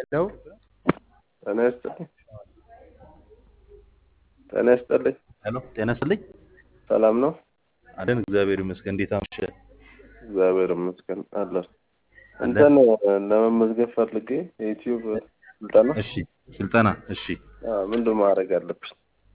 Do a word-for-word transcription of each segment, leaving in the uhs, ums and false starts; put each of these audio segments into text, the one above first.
ሄሎ ጤና ይስጥልኝ። ጤና ይስጥልኝ። ሄሎ ጤና ይስጥልኝ። ሰላም ነው? አለን እግዚአብሔር ይመስገን። እንዴት አመሸህ? እግዚአብሔር ይመስገን አለሁ። እንትን ለመመዝገብ ፈልጌ የዩቲዩብ ስልጠና። እሺ ስልጠና። እሺ አዎ ምንድን ማድረግ አለብኝ?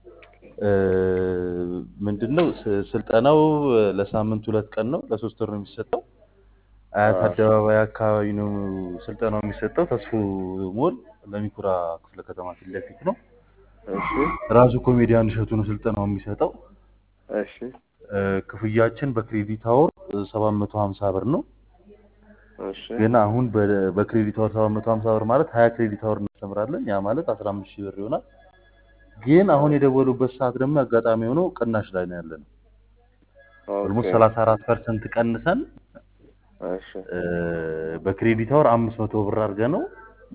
ምንድነው ስልጠናው ለሳምንት ሁለት ቀን ነው፣ ለሶስት ወር ነው የሚሰጠው። አያት አደባባይ አካባቢ ነው ስልጠናው የሚሰጠው። ተስፉ ሞል ለሚኩራ ክፍለ ከተማ ፊት ለፊት ነው። እሺ ራሱ ኮሜዲያን እሸቱ ነው ስልጠናው የሚሰጠው። እሺ ክፍያችን በክሬዲት አወር ሰባት መቶ ሃምሳ ብር ነው። እሺ ግን አሁን በክሬዲት አወር ሰባት መቶ ሃምሳ ብር ማለት ሀያ ክሬዲት አወር እናስተምራለን። ያ ማለት አስራ አምስት ሺህ ብር ይሆናል። ግን አሁን የደወሉበት ሰዓት ደግሞ አጋጣሚ ሆኖ ቅናሽ ላይ ነው ያለነው። ኦልሞስት ሰላሳ አራት ፐርሰንት ቀንሰን እሺ በክሬዲት አወር አምስት መቶ ብር አድርገነው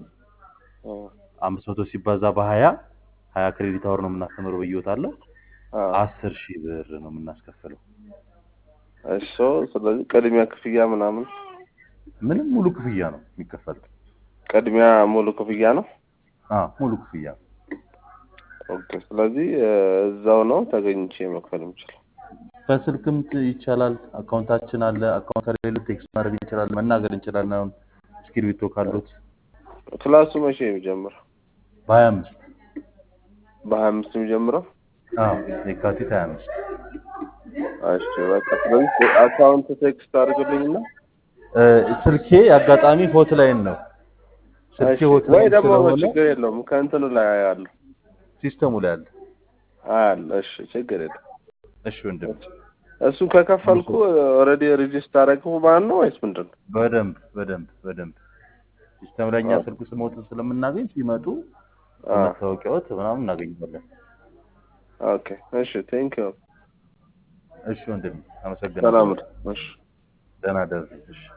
አምስት መቶ ሲባዛ በሀያ ሀያ ክሬዲት አወር ነው የምናስተምረው በየወታለው አስር ሺህ ብር ነው የምናስከፍለው። እሺ ስለዚህ ቅድሚያ ክፍያ ምናምን ምንም ሙሉ ክፍያ ነው የሚከፈለው። ቅድሚያ ሙሉ ክፍያ ነው? አዎ ሙሉ ክፍያ። ኦኬ ስለዚህ እዛው ነው ተገኝቼ መክፈል የምችለው? በስልክም ይቻላል። አካውንታችን አለ። አካውንት ከሌለ ቴክስት ማድረግ እንችላለን፣ መናገር እንችላለን። አሁን እስክሪብቶ ካሉት። ክላሱ መቼ ነው የሚጀምረው? በሀያ አምስት በሀያ አምስት የሚጀምረው? አዎ የካቲት ሀያ አምስት። እሺ በቃ ስለዚህ አካውንት ቴክስት አድርግልኝና ስልኬ አጋጣሚ ሆት ላይን ነው። ስልኬ ሆት ላይ ወይ ደግሞ ችግር የለውም ከእንትኑ ላይ ያለው ሲስተሙ ላይ አለ አለ። እሺ ችግር የለውም። እሺ ወንድም እሱ ከከፈልኩ ኦሬዲ ሬጂስተር አደረግኩ ማለት ነው ወይስ ምንድነው? በደንብ በደንብ በደንብ ሲስተም ላይ እኛ ስልኩ ስሞት ስለምናገኝ ሲመጡ መታወቂያዎት ምናምን እናገኛለን። ኦኬ እሺ ቴንክ ዩ። እሺ ወንድም አመሰግናለሁ። ሰላም። እሺ ደህና ደር። እሺ